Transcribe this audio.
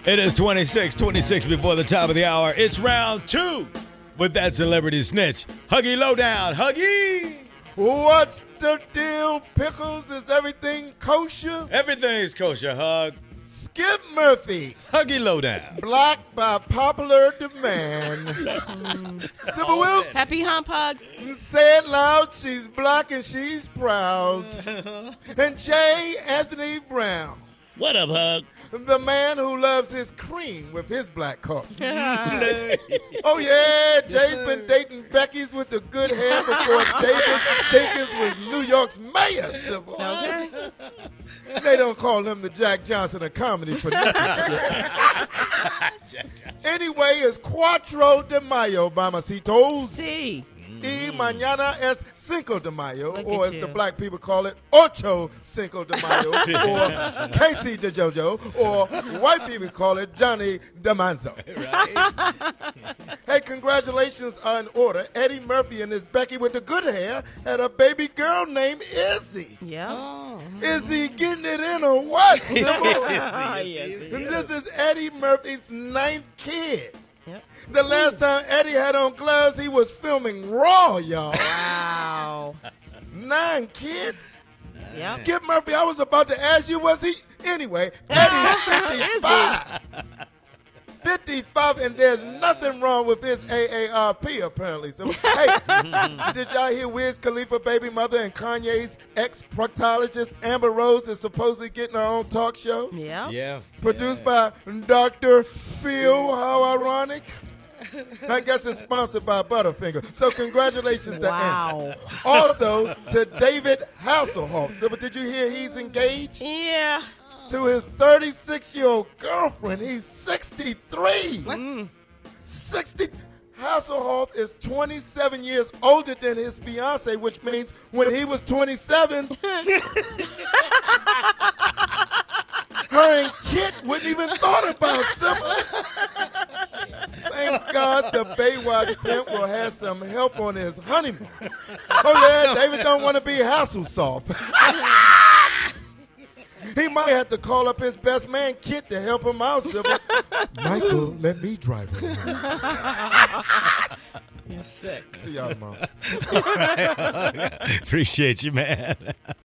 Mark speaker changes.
Speaker 1: It is 26 before the top of the hour. It's round two with that celebrity snitch. Huggy Lowdown. Huggy!
Speaker 2: What's the deal, Pickles? Is everything kosher?
Speaker 1: Everything's kosher, Hug.
Speaker 2: Skip Murphy,
Speaker 1: Huggy Lowdown.
Speaker 2: black by popular demand. Sybil Wilkes,
Speaker 3: Happy hump hug.
Speaker 2: say it loud, she's black and she's proud. And J. Anthony Brown,
Speaker 4: What up, Hug?
Speaker 2: the man who loves his cream with his black coffee. Oh, yeah, Jay's been dating Becky's with the good hair before David Dinkins was New York's mayor, Sybil.
Speaker 3: Okay.
Speaker 2: They don't call him the Jack Johnson of comedy for nothing. Anyway, it's Cuatro de Mayo, Mamacitos.
Speaker 3: See.
Speaker 2: Y mañana es Cinco de Mayo,
Speaker 3: Look
Speaker 2: or
Speaker 3: at
Speaker 2: as the
Speaker 3: you.
Speaker 2: black people call it, Ocho Cinco de Mayo, or Casey de Jojo, or white people call it Johnny DeManzo. Hey, congratulations are in order. Eddie Murphy and his Becky with the good hair had a baby girl named Izzy.
Speaker 3: Yeah.
Speaker 2: Is he getting it in or what? Sybil?
Speaker 3: Yes.
Speaker 2: And this is Eddie Murphy's 9th kid.
Speaker 3: Yep.
Speaker 2: The last time Eddie had on gloves, he was filming Raw, y'all.
Speaker 3: Wow.
Speaker 2: 9 kids?
Speaker 3: Yep.
Speaker 2: Skip Murphy, I was about to ask you, was he? Anyway, Eddie's 55. 55, and there's nothing wrong with his AARP, apparently. So, hey, did y'all hear Wiz Khalifa baby mother and Kanye's ex-proctologist Amber Rose is supposedly getting her own talk show?
Speaker 3: Yeah.
Speaker 1: Yeah.
Speaker 2: Produced by Dr. Phil. How ironic. I guess it's sponsored by Butterfinger. So congratulations to
Speaker 3: Wow.
Speaker 2: Amber. Also to David Hasselhoff. So, but did you hear he's engaged
Speaker 3: Yeah.
Speaker 2: to his 36-year-old girlfriend? He's 63.
Speaker 3: What?
Speaker 2: 60. Hasselhoff is 27 years older than his fiance, which means when he was 27, her and Kit wouldn't even thought about Sybil. Thank God the Baywatch pimp will have some help on his honeymoon. Oh yeah, David don't want to be Hasselhoff. He might have to call up his best man, Kit, to help him out, Sybil. Michael, let me drive him.
Speaker 3: You're sick.
Speaker 2: See y'all tomorrow.
Speaker 1: Appreciate you, man.